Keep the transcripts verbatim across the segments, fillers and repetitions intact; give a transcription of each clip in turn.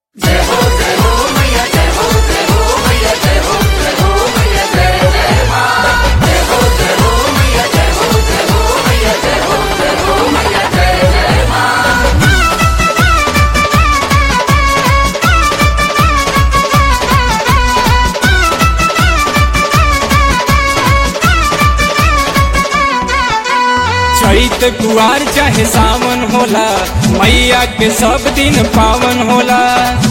चैत कुआर चाहे सावन होला, मैया के सब दिन पावन होला।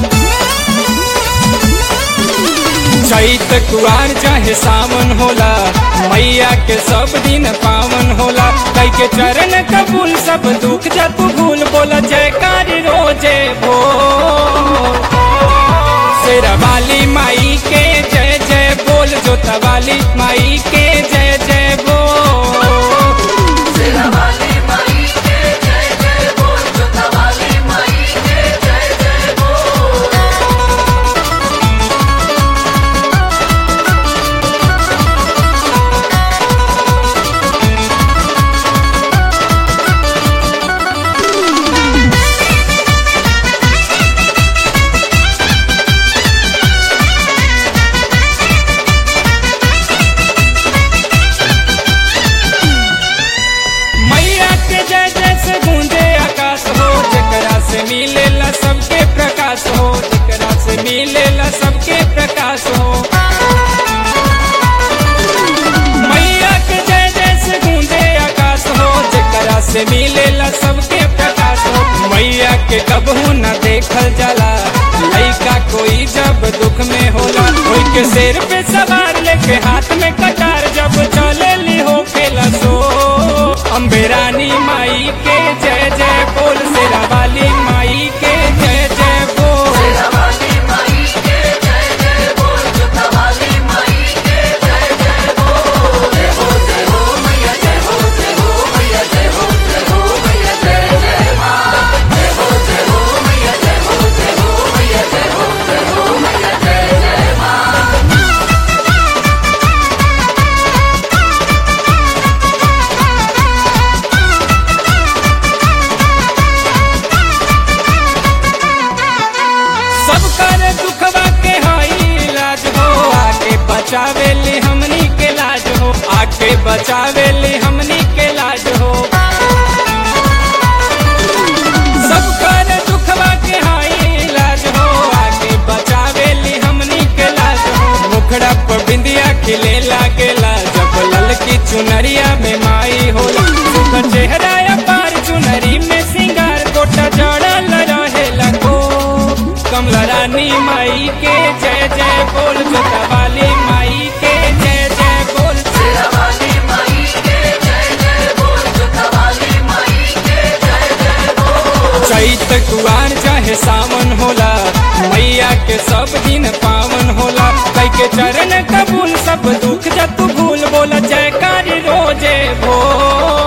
चैत कुआर चाहे सावन होला, मैया के सब दिन पावन होला। कई के चरण कबूल सब दुख जब भूल, बोला जयकार रोजे बोल। शेरा वाली माई के जय जय बोल, जोता वाली माई के जय जय बोल। मिलेला सबके प्रकाश हो, जेकरा से मिलेला सबके प्रकाश हो। मैया के जय जय से गूंजे आकाश हो, जेकरा से मिलेला सबके प्रकाश हो। मैया के कबहू न देखल जाला, लइका कोई जब दुख में होला। कोई के सिर पे सवार लेके हाथ में कटार, जब चले ली हो खेला सो। अम्बे रानी माई के जय जय बोल, शेरा वाली माई के जय जय बोल। शेरा वाली माई के जय जय बोल, जोता वाली माई के जय जय बोल। जय हो जय हो मैया, जय हो जय हो मैया, जय हो जय हो मैया, जय जय मां। जय हो जय हो मैया, जय हो जय हो मैया, जय हो जय हो मैया, जय जय मां। बचावेली हमनी के लाज हो, आके बचावेली हमनी के लाज हो। सब कर दुखवा के हाई इलाज हो, आके बचावेली हमनी के लाज हो। मुखड़ा पर बिंदिया खिले लागेला, जब ललकी चुनरिया में माई होला। सुख चेहरा पार चुनरी में सिंगार, गोटा जड़ल रहेला को। कमला रानी माई के जय जय बोल, जोता वाली माई के जय जय बोल। शेरा वाली माई के जय जय बोल, जोता वाली माई के जय जय बोल। चैत कुआर चाहे सावन होला, मैया के सब दिन पावन होला। कई के चरण कबूल सब दुख जब भूल, बोला जयकार रोजे बोल।